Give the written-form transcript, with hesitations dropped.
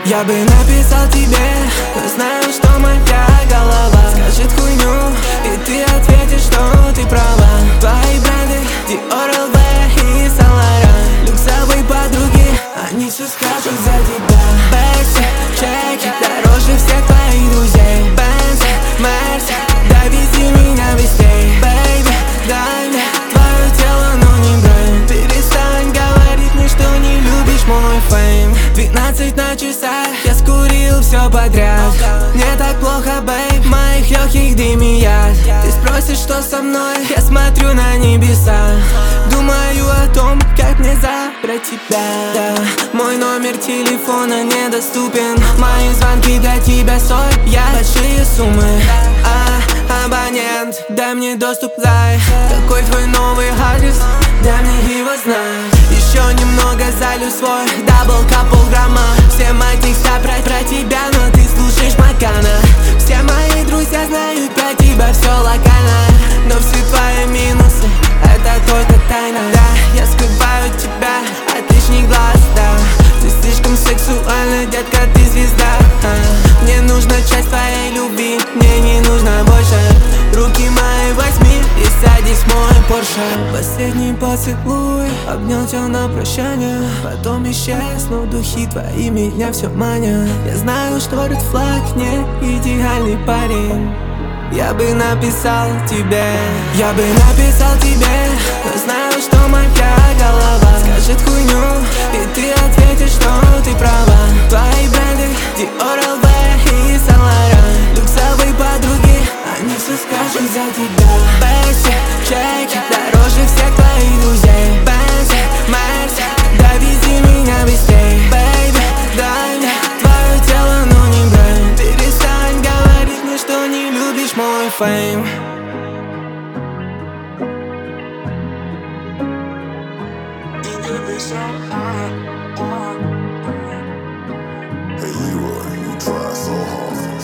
Я бы написал тебе, но знаю, что моя голова скажет хуйню, и ты ответишь, что ты права. Твои бренды Dior, LV и Saint Laurent, люксовые подруги, они все скажут за тебя. Бэкси, чеки, дороже всех твоих друзей. Бензи, Мерси, довези меня быстрей. Бэйби, дай мне твое тело, но не бренд. Перестань говорить мне, что не любишь мой фейм. 12 на часах, я скурил все подряд. Мне так плохо, бэйб, в моих легких дыме яд. Ты спросишь, что со мной, я смотрю на небеса. Думаю о том, как мне забрать тебя, да. Мой номер телефона недоступен. Мои звонки для тебя стоят большие суммы. Абонент, дай мне доступ, зай. Какой твой новый адрес? Дай мне его знать. Еще немного залью свой дабл капл грамма. Все мои текста про тебя, но ты слушаешь Макана. Все мои друзья знают про тебя все локально, но все твои минусы — это только тайна. Да, я скрываю тебя от лишних глаз, да. Ты слишком сексуальна, детка, ты звезда. Мне нужна часть твоей любви, мне не нужно больше. Руки мои возьми и садись в мой Порше. Последний поцелуй, обнял тебя на прощание, потом исчез, но духи твои меня все манят. Я знаю, что этот флаг не идеальный парень. Я бы написал тебе, но знаю, что моя голова скажет хуйню, и ты ответишь, что ты права. Твои бренды Dior, LV и Saint Laurent, люксовые подруги, они все скажут за тебя. Бэкси, чеки, дороже всех твоих друзей. Бензи, Мерси, довези меня быстрей. Бэйби, дай мне твое тело, но не бренд. Перестань говорить мне, что не любишь мой фейм. Hey Leroy, you try so hard.